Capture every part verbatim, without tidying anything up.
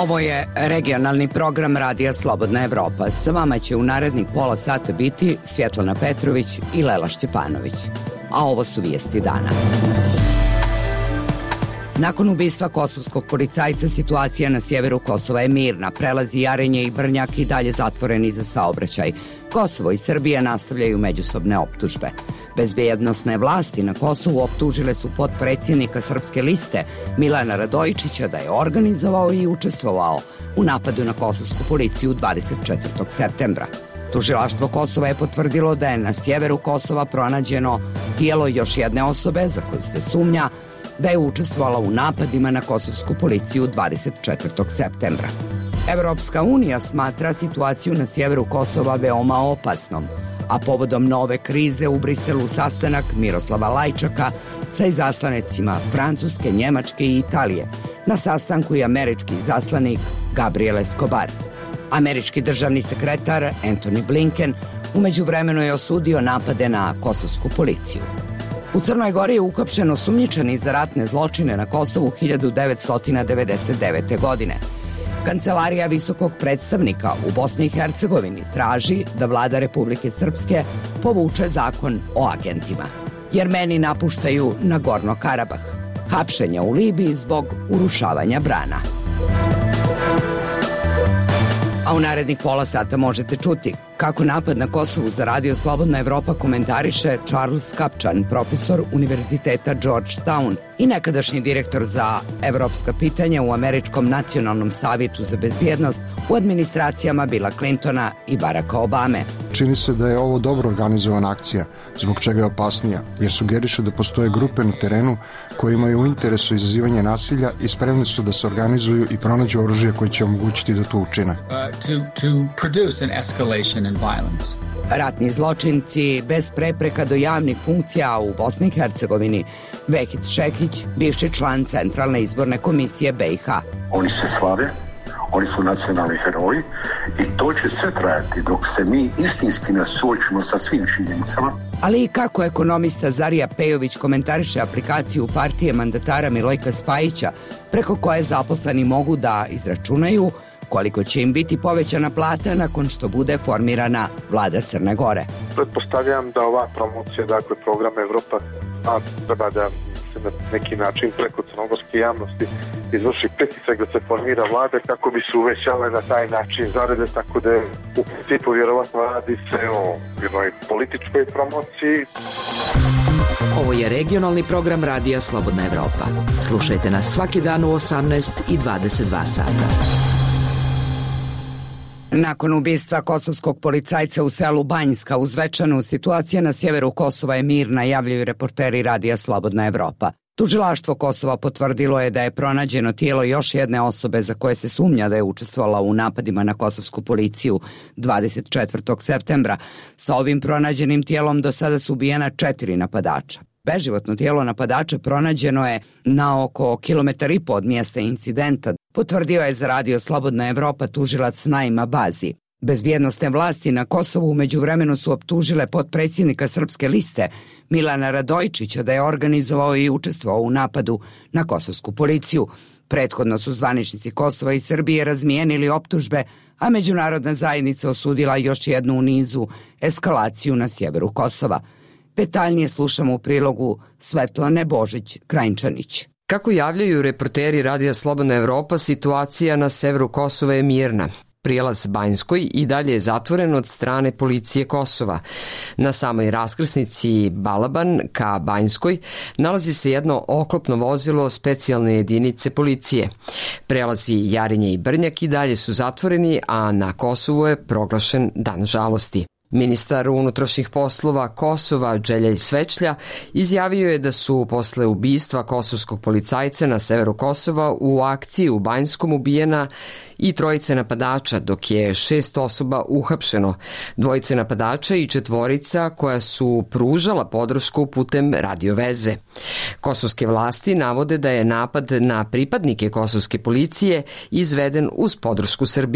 Ovo je regionalni program Radija Slobodna Evropa. Sa vama će u narednih pola sata biti Svjetlana Petrović i Lela Šćepanović. A ovo su vijesti dana. Nakon ubistva kosovskog policajca, situacija na sjeveru Kosova je mirna. Prelazi Jarinje i Brnjak i dalje zatvoreni za saobraćaj. Kosovo i Srbija nastavljaju međusobne optužbe. Bezbjednosne vlasti na Kosovu optužile su potpredsjednika Srpske liste Milana Radojičića da je organizovao i učestvovao u napadu na kosovsku policiju dvadeset četvrtog septembra. Tužilaštvo Kosova je potvrdilo da je na sjeveru Kosova pronađeno tijelo još jedne osobe za koju se sumnja da je učestvovala u napadima na kosovsku policiju dvadeset četvrtog septembra. Evropska unija smatra situaciju na sjeveru Kosova veoma opasnom, a povodom nove krize u Briselu sastanak Miroslava Lajčaka sa izaslanicima Francuske, Njemačke i Italije. Na sastanku i američki izaslanik Gabriel Escobar. Američki državni sekretar Antony Blinken u međuvremenu je osudio napade na kosovsku policiju. U Crnoj Gori je uhapšen osumnjičeni za ratne zločine na Kosovu hiljadu devetsto devedeset devete. godine. Kancelarija visokog predstavnika u Bosni i Hercegovini traži da vlada Republike Srpske povuče zakon o agentima. Jermeni napuštaju Nagorno Karabah. Hapšenja u Libiji zbog urušavanja brana. A u narednih pola sata možete čuti kako napad na Kosovu za Radio Slobodna Evropa komentariše Charles Kapčan, profesor Univerziteta Georgetown i nekadašnji direktor za evropska pitanja u Američkom nacionalnom savjetu za bezbjednost u administracijama Billa Clintona i Baracka Obame. Čini se da je ovo dobro organizovana akcija, zbog čega je opasnija, jer sugeriše da postoje grupe na terenu koje imaju u interesu izazivanje nasilja i spremni su da se organizuju i pronađu oružje koje će omogućiti da to učine. Uh, to, to produce an escalation in violence. Ratni zločinci bez prepreka do javnih funkcija u Bosni i Hercegovini. Vehid Šekić, bivši član Centralne izborne komisije B i H. Oni se slave, oni su nacionalni heroji i to će sve trajati dok se mi istinski ne suočimo sa svim činjenicama. Ali i kako ekonomista Zarija Pejović komentariše aplikaciju partije mandatara Milojka Spajića, preko koje zaposleni mogu da izračunaju koliko će im biti povećana plata nakon što bude formirana vlada Crne Gore. Pretpostavljam da ova promocija, dakle program Evropa, a treba da se na neki način preko crnogorske javnosti izvrši pritisak da se formira vlada kako bi se uvećale na taj način zarade, tako da u principu vjerovatno radi se o jednoj političkoj promociji. Ovo je regionalni program Radija Slobodna Evropa. Slušajte nas svaki dan u osamnaest i dvadeset dva sata. Nakon ubistva kosovskog policajca u selu Banjska uz Zvečanu, situacija na sjeveru Kosova je mirna, javljaju reporteri Radija Slobodna Evropa. Tužilaštvo Kosova potvrdilo je da je pronađeno tijelo još jedne osobe za koje se sumnja da je učestvovala u napadima na kosovsku policiju dvadeset četvrtog septembra. Sa ovim pronađenim tijelom do sada su ubijena četiri napadača. Beživotno tijelo napadača pronađeno je na oko kilometar i po od mjesta incidenta, potvrdio je za Radio Slobodna Evropa tužilac Naima Bazi. Bezbjednosne vlasti na Kosovu u međuvremenu su optužile potpredsjednika Srpske liste Milana Radojičića da je organizovao i učestvovao u napadu na kosovsku policiju. Prethodno su zvaničnici Kosova i Srbije razmijenili optužbe, a međunarodna zajednica osudila još jednu u nizu eskalaciju na sjeveru Kosova. Detaljnije slušamo u prilogu Svetlane Božić-Krajnčanić. Kako javljaju reporteri Radija Slobodna Evropa, situacija na severu Kosova je mirna. Prijelaz Banjskoj i dalje je zatvoren od strane policije Kosova. Na samoj raskrsnici Balaban ka Banjskoj nalazi se jedno oklopno vozilo specijalne jedinice policije. Prelazi Jarinje i Brnjak i dalje su zatvoreni, a na Kosovu je proglašen dan žalosti. Ministar unutrašnjih poslova Kosova Đeljaj Svečlja izjavio je da su posle ubistva kosovskog policajca na severu Kosova u akciji u Banjskom ubijena i trojice napadača, dok je šest osoba uhapšeno, dvojice napadača i četvorica koja su pružala podršku putem radioveze. Kosovske vlasti navode da je napad na pripadnike kosovske policije izveden uz podršku Srbije.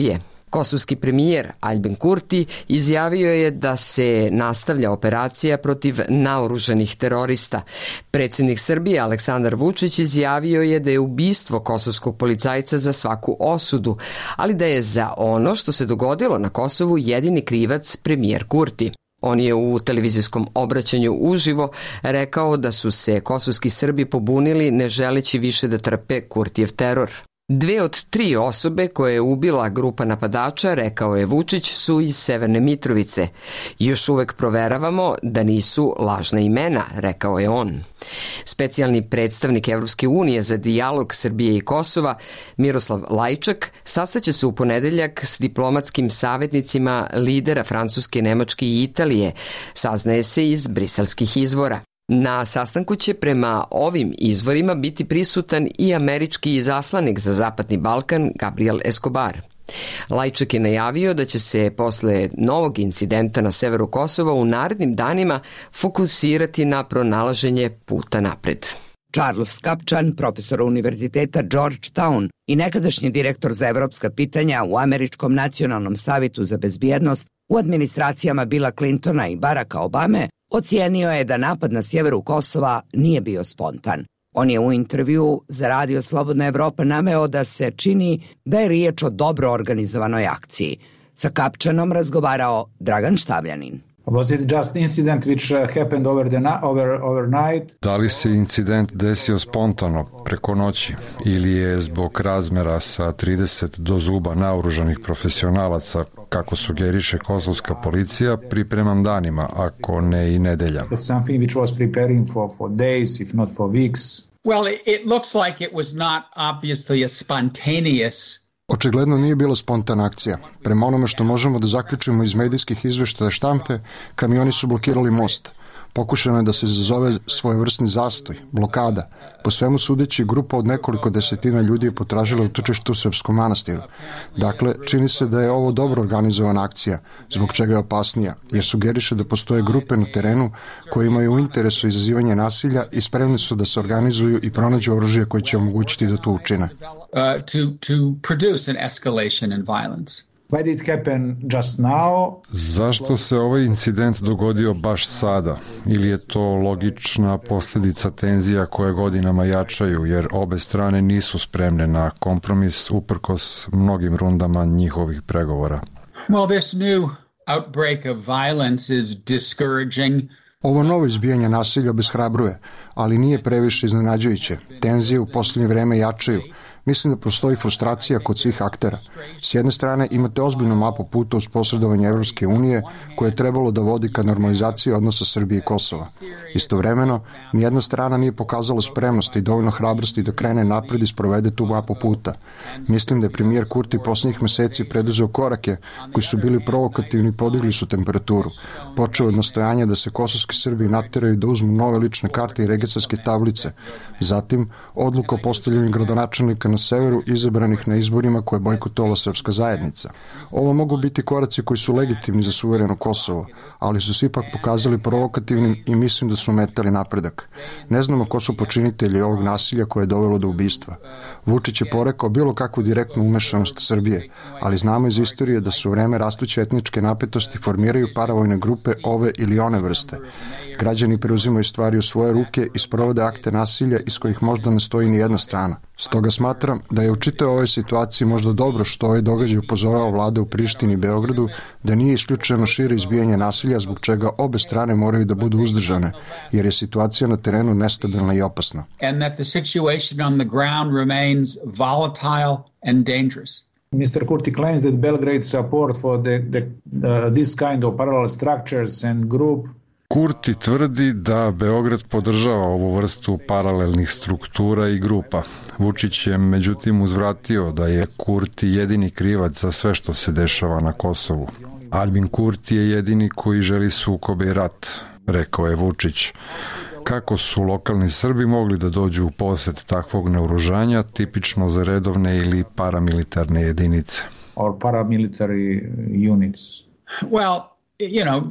Kosovski premijer Aljbin Kurti izjavio je da se nastavlja operacija protiv naoružanih terorista. Predsjednik Srbije Aleksandar Vučić izjavio je da je ubistvo kosovskog policajca za svaku osudu, ali da je za ono što se dogodilo na Kosovu jedini krivac premijer Kurti. On je u televizijskom obraćanju uživo rekao da su se kosovski Srbi pobunili ne želeći više da trpe Kurtijev teror. Dve od tri osobe koje je ubila grupa napadača, rekao je Vučić, su iz Severne Mitrovice. Još uvek proveravamo da nisu lažna imena, rekao je on. Specijalni predstavnik Evropske unije za dijalog Srbije i Kosova, Miroslav Lajčak, sastaće se u ponedeljak s diplomatskim savjetnicima lidera Francuske, Nemačke i Italije, saznaje se iz briselskih izvora. Na sastanku će prema ovim izvorima biti prisutan i američki izaslanik za Zapadni Balkan Gabriel Escobar. Lajčak je najavio da će se posle novog incidenta na severu Kosova u narednim danima fokusirati na pronalaženje puta napred. Charles Kapčan, profesor Univerziteta Georgetown i nekadašnji direktor za evropska pitanja u Američkom nacionalnom savetu za bezbjednost u administracijama Billa Clintona i Baracka Obame, ocijenio je da napad na sjeveru Kosova nije bio spontan. On je u intervju za Radio Slobodna Evropa naveo da se čini da je riječ o dobro organizovanoj akciji. Sa Kapčanom razgovarao Dragan Štavljanin. Was it just incident which happened over the over overnight? Da li se incident desio spontano preko noći ili je zbog razmera sa trideset do zuba naoružanih profesionalaca, kako sugeriše kosovska policija, pripremam danima, ako ne i nedeljama. Something which was preparing for for days, if not for weeks. Well, it looks like it was not obviously a spontaneous. Očigledno nije bila spontana akcija. Prema onome što možemo da zaključimo iz medijskih izveštaja štampe, kamioni su blokirali most. Pokušano je da se izazove svojevrsni zastoj, blokada. Po svemu sudeći, grupa od nekoliko desetina ljudi je potražila utočište u Srpskom manastiru. Dakle, čini se da je ovo dobro organizovana akcija, zbog čega je opasnija, jer sugeriše da postoje grupe na terenu koje imaju u interesu izazivanje nasilja i spremni su da se organizuju i pronađu oružje koje će omogućiti da to učine. Uh, to, to produce an escalation in violence. Why did it happen just now? Zašto se ovaj incident dogodio baš sada? Ili je to logična posljedica tenzija koje godinama jačaju, jer obe strane nisu spremne na kompromis uprkos mnogim rundama njihovih pregovora? Well, this new outbreak of violence is discouraging. Ovo novo izbijanje nasilja obeshrabruje, ali nije previše iznenađujuće. Tenzije u posljednje vreme jačaju. Mislim da postoji frustracija kod svih aktera. S jedne strane imate ozbiljnu mapu puta uz posredovanje Evropske unije koje je trebalo da vodi ka normalizaciji odnosa Srbije i Kosova. Istovremeno, nijedna strana nije pokazala spremnost i dovoljno hrabrosti da krene napred i sprovede tu mapu puta. Mislim da je premijer Kurti posljednjih meseci preduzeo korake koji su bili provokativni i podigli su temperaturu. Počeo od nastojanja da se kosovski Srbi nateraju da uzmu nove lične karte i registarske tablice. Zatim, odluka o postavljanju gradonačelnika na severu izabranih na izborima koje je bojkotovala srpska zajednica. Ovo mogu biti koraci koji su legitimni za suvereno Kosovo, ali su se ipak pokazali provokativnim i mislim da su metali napredak. Ne znamo ko su počinitelji ovog nasilja koje je dovelo do ubistva. Vučić je porekao bilo kakvu direktnu umešanost Srbije, ali znamo iz istorije da su u vreme rastuće etničke napetosti formiraju paravojne grupe ove ili one vrste. Građani preuzimaju stvari u svoje ruke i sprovode akte nasilja iz kojih možda ne stoji ni jedna strana. Stoga smatram da je u čitavoj ovoj situaciji možda dobro što ovaj događaj upozorava vlade u Prištini i Beogradu da nije isključeno šire izbijanje nasilja zbog čega obe strane moraju da budu uzdržane, jer je situacija na terenu nestabilna i opasna. And that the situation on the ground remains volatile and dangerous. mister Kurti claims that Belgrade support for the, the, uh, this kind of parallel structures and group. Kurti tvrdi da Beograd podržava ovu vrstu paralelnih struktura i grupa. Vučić je međutim uzvratio da je Kurti jedini krivac za sve što se dešava na Kosovu. Aljbin Kurti je jedini koji želi sukobe i rat, rekao je Vučić. Kako su lokalni Srbi mogli da dođu u posjed takvog naoružanja, tipično za redovne ili paramilitarne jedinice? Or paramilitary units. Well, you know,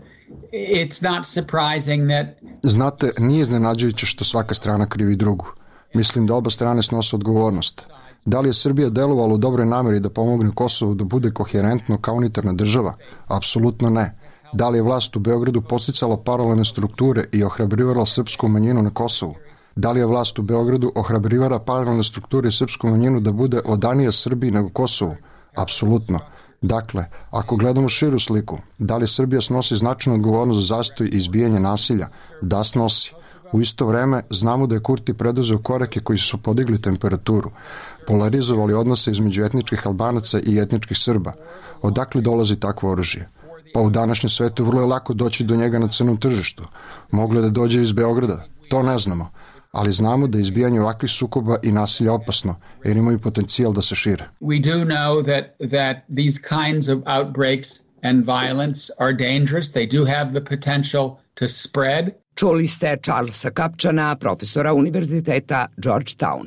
it's not surprising that... Znate, nije iznenađujuće što svaka strana krivi drugu. Mislim da oba strane snose odgovornost. Da li je Srbija delovala u dobroj nameri da pomogne Kosovu da bude koherentno kao unitarna država? Apsolutno ne. Da li je vlast u Beogradu podsticala paralelne strukture i ohrabrivala srpsku manjinu na Kosovu? Da li je vlast u Beogradu ohrabrivala paralelne strukture i srpsku manjinu da bude odanija Srbiji nego Kosovu? Apsolutno. Dakle, ako gledamo širu sliku, da li Srbija snosi značajnu odgovornost za zastoj i izbijanje nasilja? Da, snosi. U isto vreme znamo da je Kurti preduzeo korake koji su podigli temperaturu, polarizovali odnose između etničkih Albanaca i etničkih Srba. Odakle dolazi takvo oružje? Pa u današnjem svetu vrlo je lako doći do njega na crnom tržištu. Moglo je da dođe iz Beograda, to ne znamo, ali znamo da je izbijanje ovakvih sukoba i nasilja opasno, jer imaju potencijal da se šire. We do know that, that these kinds of outbreaks and violence are dangerous. They do have the potential to spread. Čuli ste Charlesa Kapčana, profesora Univerziteta Georgetown.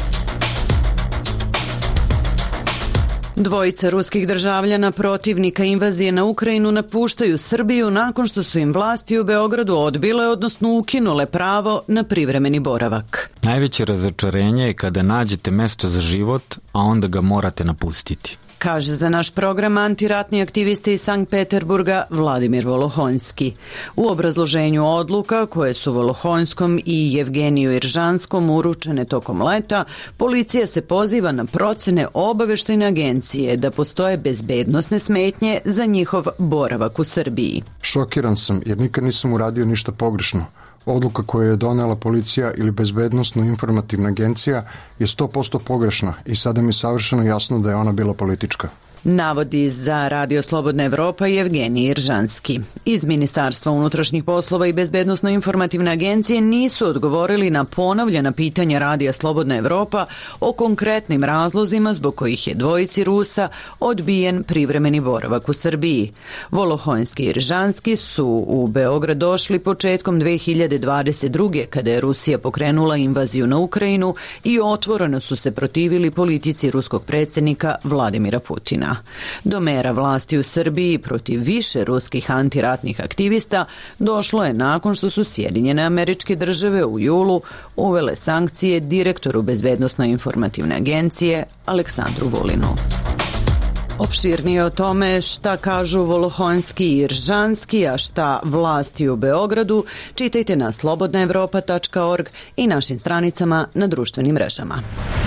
Dvojica ruskih državljana protivnika invazije na Ukrajinu napuštaju Srbiju nakon što su im vlasti u Beogradu odbile, odnosno ukinule pravo na privremeni boravak. Najveće razočarenje je kada nađete mesto za život, a onda ga morate napustiti, kaže za naš program antiratni aktivista iz Sankt Peterburga Vladimir Volohonski. U obrazloženju odluka koje su Volohonskom i Jevgeniju Iržanskom uručene tokom leta, policija se poziva na procene obaveštajne agencije da postoje bezbednosne smetnje za njihov boravak u Srbiji. Šokiran sam jer nikad nisam uradio ništa pogrešno. Odluka koju je donela policija ili bezbednosno-informativna agencija je sto posto pogrešna i sada mi je savršeno jasno da je ona bila politička. Navodi za Radio Slobodna Evropa Jevgenij Iržanski. Iz Ministarstva unutrašnjih poslova i Bezbednosno-informativne agencije nisu odgovorili na ponovljena pitanja Radija Slobodna Evropa o konkretnim razlozima zbog kojih je dvojici Rusa odbijen privremeni boravak u Srbiji. Volohonski i Iržanski su u Beograd došli početkom dve hiljade dvadeset druge. kada je Rusija pokrenula invaziju na Ukrajinu i otvoreno su se protivili politici ruskog predsjednika Vladimira Putina. Do mera vlasti u Srbiji protiv više ruskih antiratnih aktivista došlo je nakon što su Sjedinjene Američke Države u julu uvele sankcije direktoru Bezbednosno-informativne agencije Aleksandru Vulinu. Opširnije o tome šta kažu Volohonski i Iržanski, a šta vlasti u Beogradu, čitajte na slobodna evropa tačka org i našim stranicama na društvenim mrežama.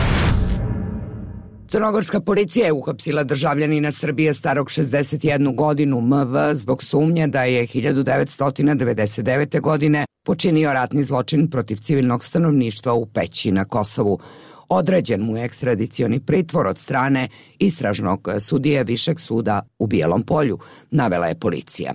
Crnogorska policija je uhapsila državljanina Srbije starog šezdeset jednu godinu M V zbog sumnje da je hiljadu devetsto devedeset devete. godine počinio ratni zločin protiv civilnog stanovništva u Peći na Kosovu. Određen mu je ekstradicioni pritvor od strane istražnog sudije Višeg suda u Bijelom Polju, navela je policija.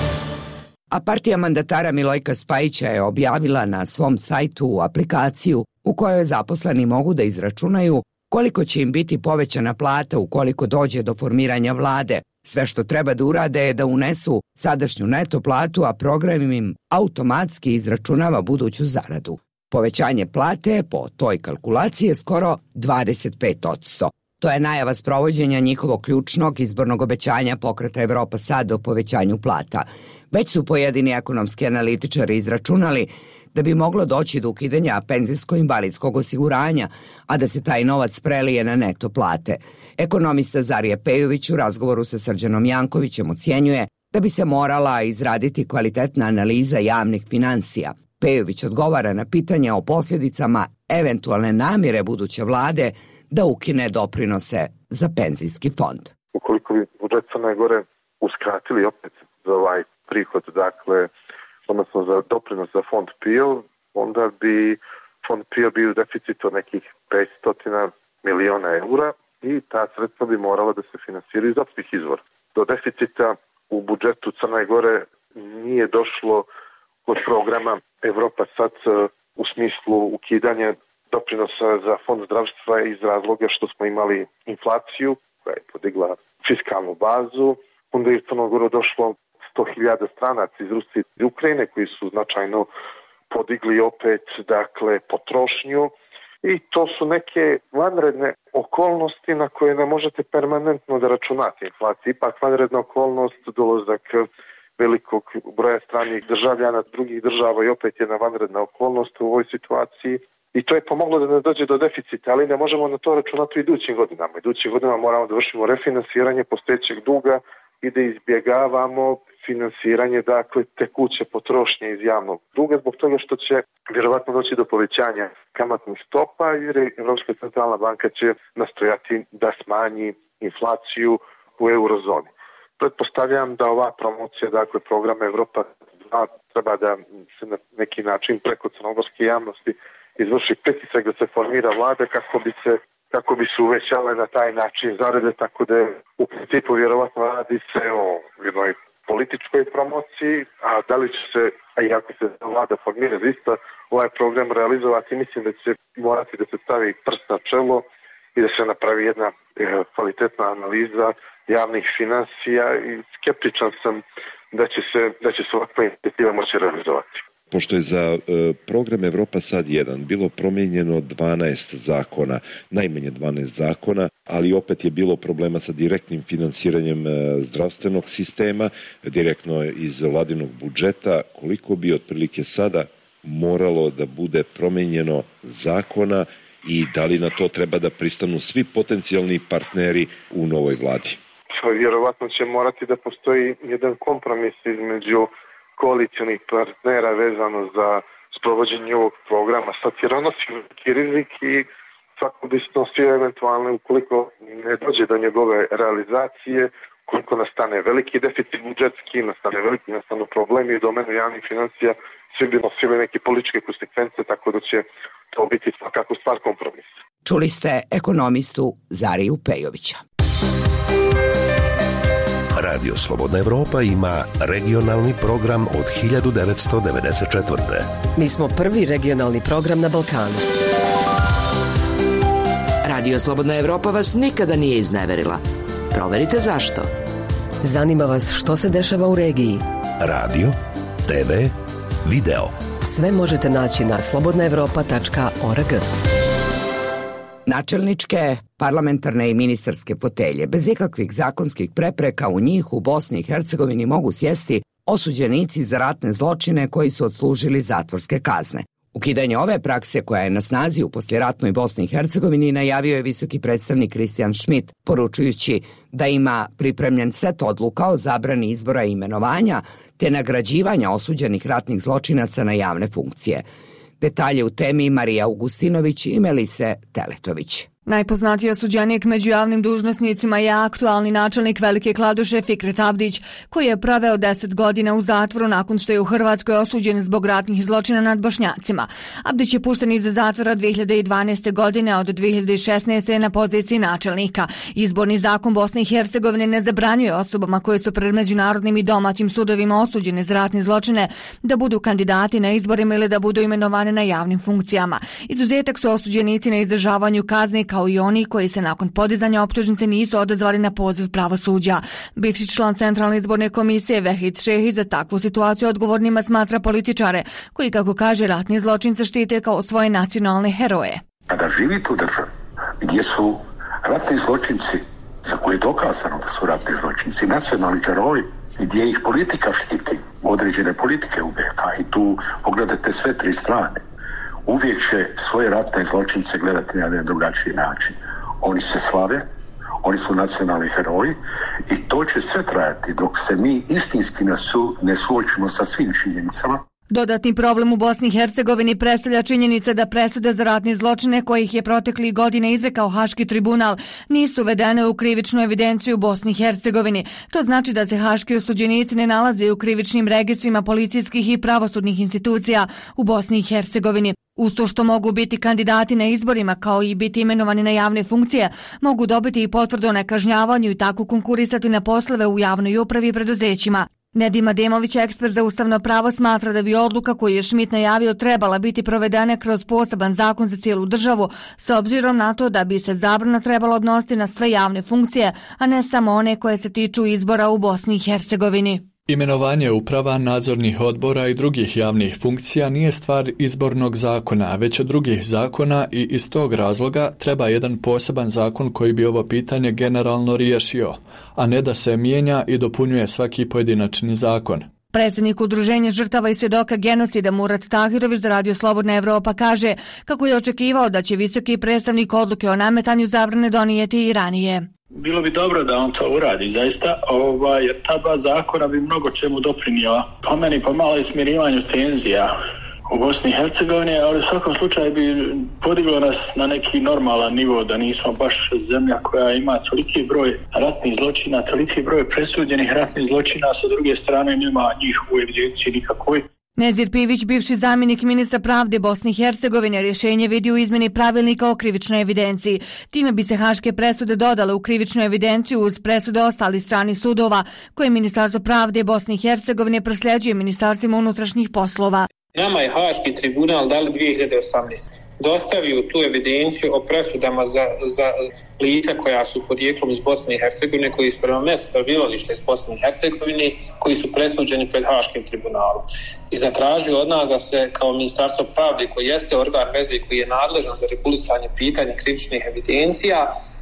A partija mandatara Milojka Spajića je objavila na svom sajtu aplikaciju u kojoj zaposleni mogu da izračunaju koliko će im biti povećana plata ukoliko dođe do formiranja vlade. Sve što treba da urade je da unesu sadašnju neto platu, a program im automatski izračunava buduću zaradu. Povećanje plate po toj kalkulaciji je skoro dvadeset pet posto. To je najava sprovođenja njihovog ključnog izbornog obećanja Pokreta Evropa Sad o povećanju plata. Već su pojedini ekonomski analitičari izračunali da bi moglo doći do ukidanja penzijsko-invalidskog osiguranja, a da se taj novac prelije na neto plate. Ekonomista Zarija Pejović u razgovoru sa Srđanom Jankovićem ocjenjuje da bi se morala izraditi kvalitetna analiza javnih finansija. Pejović odgovara na pitanja o posljedicama eventualne namjere buduće vlade da ukine doprinose za penzijski fond. Ukoliko bi budžet Crne Gore uskratili opet za ovaj prihod, dakle, odnosno za doprinos za fond P I O, onda bi fond P I O bio u deficitu od nekih petsto miliona eura i ta sredstva bi morala da se finansiraju iz opštih izvora. Do deficita u budžetu Crne Gore nije došlo kod programa Evropa Sad u smislu ukidanja doprinosa za fond zdravstva iz razloga što smo imali inflaciju koja je podigla fiskalnu bazu, onda je u Crnu Goru došlo sto hiljada stranaca iz Rusije i Ukrajine koji su značajno podigli opet, dakle, potrošnju i to su neke vanredne okolnosti na koje ne možete permanentno da računate. Inflacija ipak vanredna okolnost, dolazak velikog broja stranih državljana drugih država i opet jedna vanredna okolnost u ovoj situaciji i to je pomoglo da ne dođe do deficita, ali ne možemo na to računati u idućim godinama. Idućim godinama moramo da vršimo refinansiranje postojećeg duga i da izbjegavamo finansiranje, dakle, tekuće potrošnje iz javnog duga, zbog toga što će vjerovatno doći do povećanja kamatnih stopa, jer Evropska centralna banka će nastojati da smanji inflaciju u eurozoni. Pretpostavljam da ova promocija, dakle, programa Evropa dva treba da se na neki način preko crnogorske javnosti izvrši pritisak da se formira vlada kako bi se kako bi se uvećale na taj način zarade, tako da u principu vjerovatno radi se o jednoj političkoj promociji, a da li će se, a i ako se vlada formira isto ovaj program realizovati, mislim da će morati da se stavi prst na čelo i da se napravi jedna e, kvalitetna analiza javnih financija i skeptičan sam da će se, da će se ovakva inicijativa moći realizovati. Pošto je za e, program Evropa sad jedan bilo promijenjeno dvanaest zakona, najmanje dvanaest zakona, ali opet je bilo problema sa direktnim finansiranjem e, zdravstvenog sistema, direktno iz vladinog budžeta, koliko bi otprilike sada moralo da bude promijenjeno zakona i da li na to treba da pristanu svi potencijalni partneri u novoj vladi? Vjerovatno će morati da postoji jedan kompromis između koalicionih partnera vezano za sprovođenje ovog programa. Sad jer on nosi veliki rizik i svako bi snosio eventualno ukoliko ne dođe do njegove realizacije, ukoliko nastane veliki deficit budžetski, nastane veliki nastanu problemi u domenu javnih financija, svi bi nosili neke političke konsekvence, tako da će to biti svakako stvar kompromisa. Čuli ste ekonomistu Zariju Pejovića. Radio Slobodna Evropa ima regionalni program od hiljadu devetsto devedeset četvrte. Mi smo prvi regionalni program na Balkanu. Radio Slobodna Evropa vas nikada nije izneverila. Proverite zašto. Zanima vas što se dešava u regiji. Radio, te ve, video. Sve možete naći na slobodna evropa tačka org. Načelničke, parlamentarne i ministarske fotelje bez ikakvih zakonskih prepreka u njih u Bosni i Hercegovini mogu sjesti osuđenici za ratne zločine koji su odslužili zatvorske kazne. Ukidanje ove prakse koja je na snazi u posljeratnoj Bosni i Hercegovini najavio je visoki predstavnik Kristijan Šmit, poručujući da ima pripremljen set odluka o zabrani izbora i imenovanja te nagrađivanja osuđenih ratnih zločinaca na javne funkcije. Detalje u temi Marija Augustinović i Melise Teletović. Najpoznatiji osuđenik među javnim dužnosnicima je aktualni načelnik Velike Kladuše Fikret Abdić, koji je proveo deset godina u zatvoru nakon što je u Hrvatskoj osuđen zbog ratnih zločina nad Bošnjacima. Abdić je pušten iz zatvora dvije hiljade dvanaeste. godine, a od dvije hiljade šesnaeste. na poziciji načelnika. Izborni zakon Bosne i Hercegovine ne zabranjuje osobama koje su pred međunarodnim i domaćim sudovima osuđene za ratne zločine da budu kandidati na izborima ili da budu imenovane na javnim funkcijama. Izuzetak su osuđenici na izdržavanju kazne kao i oni koji se nakon podizanja optužnice nisu odazvali na poziv pravosuđa. Bivši član Centralne izborne komisije Vehid Šehić za takvu situaciju odgovornima smatra političare koji, kako kaže, ratni zločince štite kao svoje nacionalne heroje. Kada živite u državi gdje su ratni zločinci, za koje je dokazano da su ratni zločinci, nacionalni heroji, gdje ih politika štiti, određene politike u be ha, i tu pogledate sve tri strane, uvijek će svoje ratne zločince gledati na jedan drugačiji način. Oni se slave, oni su nacionalni heroji i to će sve trajati dok se mi istinski ne suočimo sa svim činjenicama. Dodatni problem u Bosni i Hercegovini predstavlja činjenica da presude za ratne zločine kojih je protekli godine izrekao Haški tribunal nisu uvedene u krivičnu evidenciju u Bosni i Hercegovini. To znači da se haški osuđenici ne nalaze u krivičnim registrima policijskih i pravosudnih institucija u Bosni i Hercegovini. Uz to što mogu biti kandidati na izborima kao i biti imenovani na javne funkcije, mogu dobiti i potvrdu o nekažnjavanju i tako konkurisati na poslove u javnoj upravi i preduzećima. Nedim Ademović, ekspert za ustavno pravo, smatra da bi odluka koju je Šmit najavio trebala biti provedena kroz poseban zakon za cijelu državu, s obzirom na to da bi se zabrana trebala odnositi na sve javne funkcije, a ne samo one koje se tiču izbora u Bosni i Hercegovini. Imenovanje uprava, nadzornih odbora i drugih javnih funkcija nije stvar izbornog zakona, već od drugih zakona i iz tog razloga treba jedan poseban zakon koji bi ovo pitanje generalno riješio, a ne da se mijenja i dopunjuje svaki pojedinačni zakon. Predsjednik Udruženja žrtava i svjedoka genocida Murat Tahirović za Radio Slobodna Evropa kaže kako je očekivao da će visoki predstavnik odluke o nametanju zabrane donijeti i ranije. Bilo bi dobro da on to uradi, zaista, ovaj, jer ta dva zakona bi mnogo čemu doprinijela. Po meni pomalo i smirivanju tenzija u Bosni i Hercegovini, ali u svakom slučaju bi podiglo nas na neki normalan nivo, da nismo baš zemlja koja ima toliki broj ratnih zločina, toliki broj presuđenih ratnih zločina, sa druge strane nema njih u evidenciji nikakvoj. Nezir Pivić, bivši zamjenik ministra pravde Bosne i Hercegovine, rješenje vidi u izmjeni pravilnika o krivičnoj evidenciji. Time bi se haške presude dodale u krivičnu evidenciju uz presude ostalih stranih sudova, koje Ministarstvo pravde Bosne i Hercegovine prosljeđuje Ministarstvima unutrašnjih poslova. Nama je Haški tribunal dali dvije hiljade osamnaeste. dostavio tu evidenciju o presudama za, za lica koja su podjeklom iz Bosne i Hercegovine, koji su prema mjestu prebivališta iz Bosne i Hercegovine, koji su presuđeni pred Haškim tribunalom. I zatražio od nas da se kao Ministarstvo pravde, koji jeste organ veze i koji je nadležan za regulisanje pitanja krivičnih evidencija,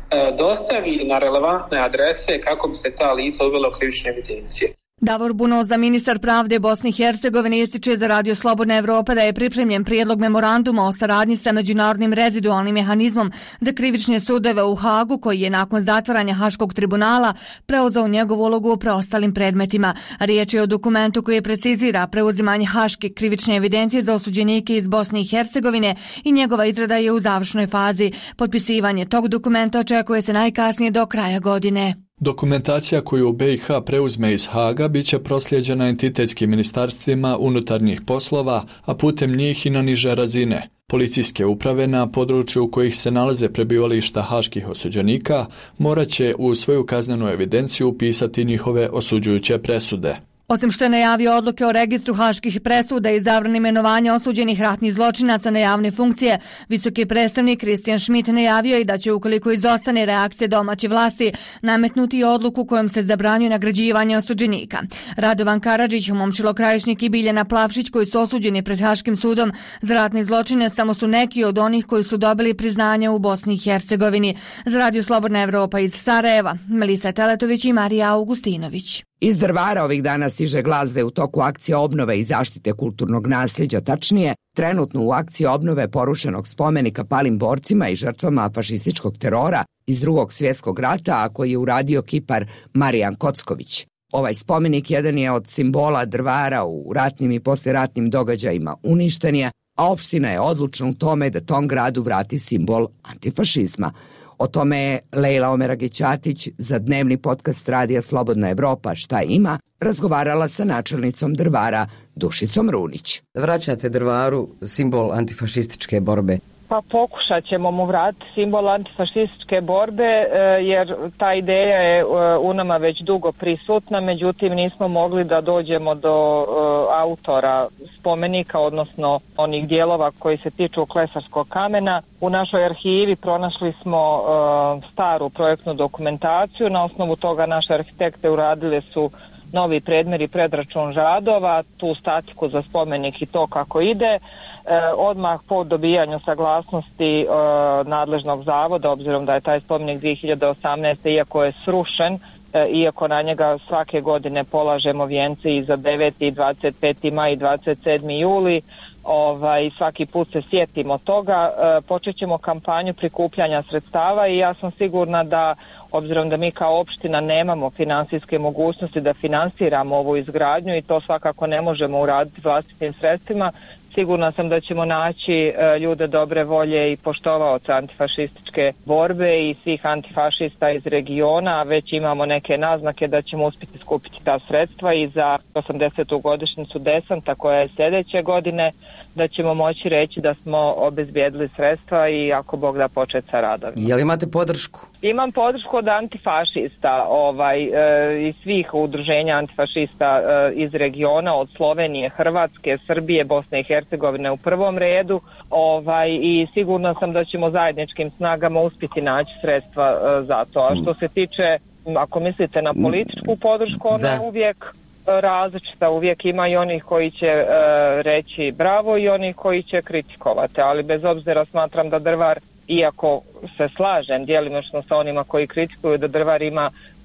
dostavi na relevantne adrese kako bi se ta lica uvela u krivične evidencije. Davor Bunoza, ministar pravde Bosne i Hercegovine, ističe za Radio Slobodna Evropa da je pripremljen prijedlog memoranduma o saradnji sa međunarodnim rezidualnim mehanizmom za krivične sudove u Hagu, koji je nakon zatvaranja Haškog tribunala preuzeo njegovu ulogu u preostalim predmetima. Riječ je o dokumentu koji precizira preuzimanje haške krivične evidencije za osuđenike iz Bosne i Hercegovine i njegova izrada je u završnoj fazi. Potpisivanje tog dokumenta očekuje se najkasnije do kraja godine. Dokumentacija koju B i H preuzme iz Haga bit će proslijeđena entitetskim ministarstvima unutarnjih poslova, a putem njih i na niže razine. Policijske uprave na području u kojih se nalaze prebivališta haških osuđenika morat će u svoju kaznenu evidenciju upisati njihove osuđujuće presude. Osim što je najavio odluke o registru haških presuda i zabrani imenovanja osuđenih ratnih zločinaca na javne funkcije, visoki predstavnik Christian Schmidt najavio i da će, ukoliko izostane reakcije domaće vlasti, nametnuti odluku kojom se zabranjuje nagrađivanje osuđenika. Radovan Karadžić, Momčilo Krajišnik i Biljana Plavšić, koji su osuđeni pred Haškim sudom za ratne zločine, samo su neki od onih koji su dobili priznanje u Bosni i Hercegovini. Za Radio Slobodna Evropa iz Sarajeva, Melisa Teletović i Marija Augustinović. Iz Drvara ovih dana stiže glas da je u toku akcije obnove i zaštite kulturnog nasljeđa, tačnije, trenutno u akciji obnove porušenog spomenika palim borcima i žrtvama fašističkog terora iz Drugog svjetskog rata, a koji je uradio kipar Marijan Kocković. Ovaj spomenik jedan je od simbola Drvara u ratnim i poslijeratnim događajima uništen je, a opština je odlučna u tome da tom gradu vrati simbol antifašizma. O tome je Lejla Omeragić-Ćatić za dnevni podcast Radija Slobodna Evropa Šta ima razgovarala sa načelnicom Drvara Dušicom Runić. Vraćate Drvaru simbol antifašističke borbe. Pa pokušat ćemo mu vratiti simbol antifašističke borbe jer ta ideja je u nama već dugo prisutna, međutim nismo mogli da dođemo do autora spomenika, odnosno onih dijelova koji se tiču klesarskog kamena. U našoj arhivi pronašli smo staru projektnu dokumentaciju, na osnovu toga naše arhitekte uradile su novi predmer i predračun radova, tu statiku za spomenik i to kako ide. E, odmah po dobijanju saglasnosti e, nadležnog zavoda, obzirom da je taj spomenik dvije hiljade osamnaeste. iako je srušen, e, iako na njega svake godine polažemo vijence i za deveti, dvadeset peti maj i dvadeset sedmi juli, ovaj, svaki put se sjetimo toga, e, počet ćemo kampanju prikupljanja sredstava i ja sam sigurna da, obzirom da mi kao opština nemamo finansijske mogućnosti da finansiramo ovu izgradnju i to svakako ne možemo uraditi vlastitim sredstvima, sigurna sam da ćemo naći e, ljude dobre volje i poštovaoce antifašističke borbe i svih antifašista iz regiona, već imamo neke naznake da ćemo uspjeti skupiti ta sredstva i za osamdesetu godišnjicu desanta koja je sljedeće godine, da ćemo moći reći da smo obezbijedili sredstva i ako Bog da početi sa radovima. Je li imate podršku? Imam podršku od antifašista ovaj, e, i svih udruženja antifašista e, iz regiona, od Slovenije, Hrvatske, Srbije, Bosne i Hercegovine u prvom redu, ovaj, i sigurna sam da ćemo zajedničkim snagama uspjeti naći sredstva e, za to. A što se tiče, ako mislite na političku podršku, ona je uvijek različita, uvijek ima i onih koji će e, reći bravo i onih koji će kritikovati, ali bez obzira smatram da Drvar, iako se slažem djelimično sa onima koji kritikuju, da Drvar ima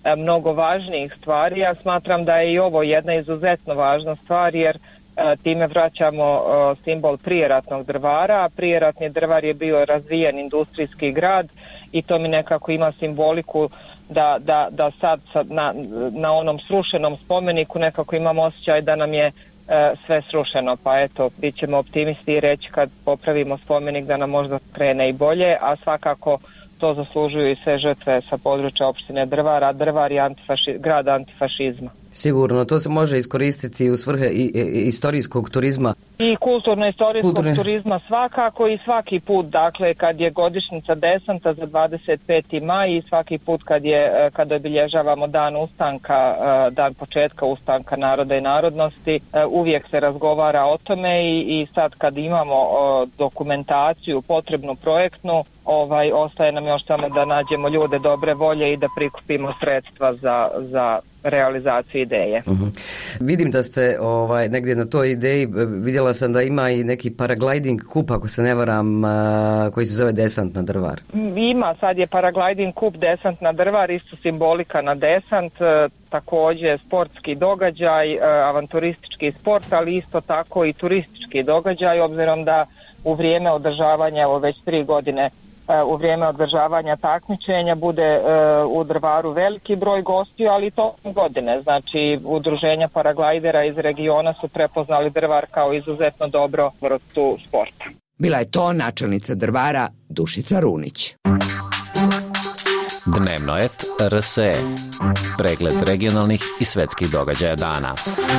mnogo važnijih stvari. Ja smatram da je i ovo jedna izuzetno važna stvar, jer time vraćamo simbol prijeratnog drvara, a prijeratni drvar je bio razvijen industrijski grad i to mi nekako ima simboliku da, da, da sad na, na onom srušenom spomeniku nekako imam osjećaj da nam je sve srušeno, pa eto, bit ćemo optimisti i reći kad popravimo spomenik da nam možda krene i bolje, a svakako to zaslužuju i sve žrtve sa područja opštine Drvar, a Drvar je antifaši, grad antifašizma. Sigurno, to se može iskoristiti u svrhe i, i, istorijskog turizma. I kulturno-istorijskog Kulturne... turizma svakako i svaki put, dakle, kad je godišnjica desanta za dvadeset peti maj i svaki put kad je, kad obilježavamo dan ustanka, dan početka ustanka naroda i narodnosti, uvijek se razgovara o tome i, i sad kad imamo dokumentaciju potrebnu projektnu, ovaj, ostaje nam još samo da nađemo ljude dobre volje i da prikupimo sredstva za, za realizaciju ideje. Uh-huh. Vidim da ste ovaj, negdje na toj ideji, vidjela sam da ima i neki paragliding kup, ako se ne varam, koji se zove Desant na Drvar. Ima, sad je paragliding kup Desant na Drvar, isto simbolika na desant, također sportski događaj, avanturistički sport, ali isto tako i turistički događaj, obzirom da u vrijeme održavanja, evo već tri godine, u vrijeme održavanja takmičenja bude uh, u Drvaru veliki broj gostiju, ali to godine. Znači, udruženja paraglajdera iz regiona su prepoznali Drvar kao izuzetno dobro vrstu sporta. Bila je to načelnica Drvara Dušica Runić. Dnevnoet R S E. Pregled regionalnih i svetskih događaja dana.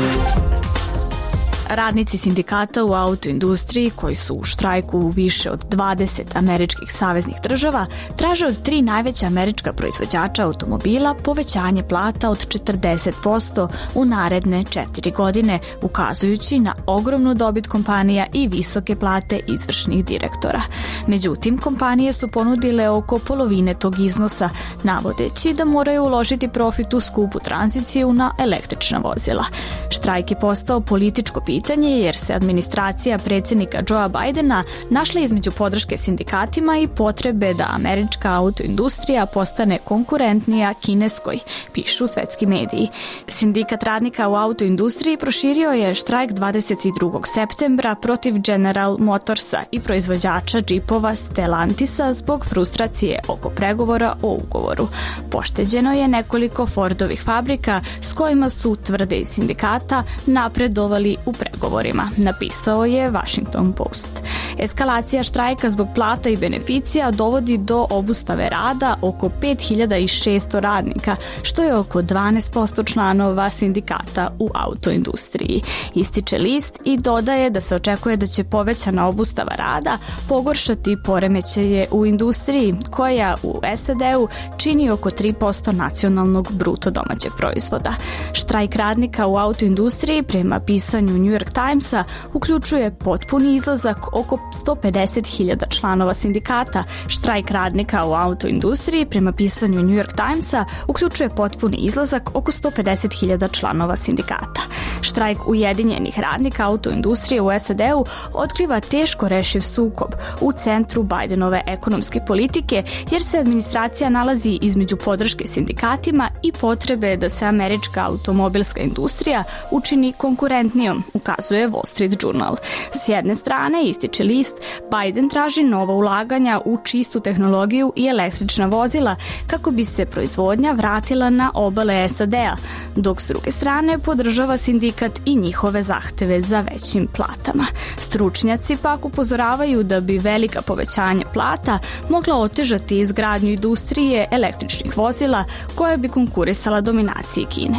Radnici sindikata u autoindustriji, koji su u štrajku u više od dvadeset američkih saveznih država, traže od tri najveća američka proizvođača automobila povećanje plata od četrdeset posto u naredne četiri godine, ukazujući na ogromnu dobit kompanija i visoke plate izvršnih direktora. Međutim, kompanije su ponudile oko polovine tog iznosa, navodeći da moraju uložiti profit u skupu tranziciju na električna vozila. Štrajk je postao političko pitanje jer se administracija predsjednika Joea Bidena našla između podrške sindikatima i potrebe da američka autoindustrija postane konkurentnija kineskoj, pišu svetski mediji. Sindikat radnika u autoindustriji proširio je štrajk dvadeset drugog septembra protiv General Motorsa i proizvođača džipova Stellantisa zbog frustracije oko pregovora o ugovoru. Pošteđeno je nekoliko Fordovih fabrika s kojima su, tvrde iz sindikata, napredovali u pregovorima, napisao je Washington Post. Eskalacija štrajka zbog plata i beneficija dovodi do obustave rada oko pet hiljada šesto radnika, što je oko dvanaest posto članova sindikata u autoindustriji. Ističe list i dodaje da se očekuje da će povećana obustava rada pogoršati poremećaje u industriji, koja u S A D-u čini oko tri posto nacionalnog bruto domaćeg proizvoda. Štrajk radnika u autoindustriji, prema pisanju New York Timesa, uključuje potpuni izlazak oko sto pedeset hiljada članova sindikata. Štrajk radnika u autoindustriji, prema pisanju New York Timesa, uključuje potpuni izlazak oko sto pedeset hiljada članova sindikata. Štrajk ujedinjenih radnika autoindustrije u S A D-u otkriva teško rešiv sukob u centru Bidenove ekonomske politike, jer se administracija nalazi između podrške sindikatima i potrebe da se američka automobilska industrija učini konkurentnijom, ukazuje Wall Street Journal. S jedne strane, ističe list, Biden traži nova ulaganja u čistu tehnologiju i električna vozila kako bi se proizvodnja vratila na obale S A D-a, dok s druge strane podržava sindikat i njihove zahteve za većim platama. Stručnjaci pak upozoravaju da bi velika povećanja plata mogla otežati izgradnju industrije električnih vozila koja bi konkurisala dominaciji Kine.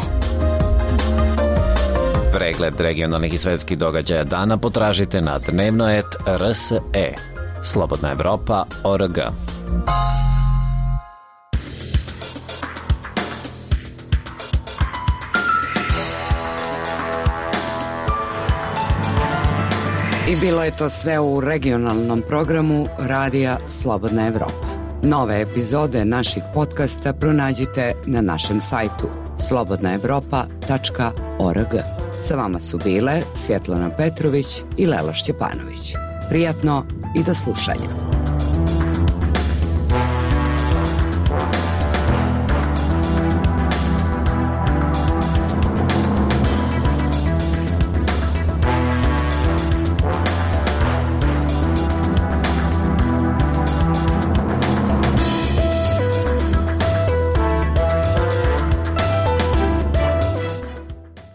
Pregled regionalnih i svetskih događaja dana potražite na dnevnoet R S E. Slobodna Evropa точка org. I bilo je to sve u regionalnom programu Radija Slobodna Evropa. Nove epizode naših podcasta pronađite na našem sajtu slobodna evropa tačka org. Sa vama su bile Svjetlana Petrović i Lela Šćepanović. Prijatno i do slušanja.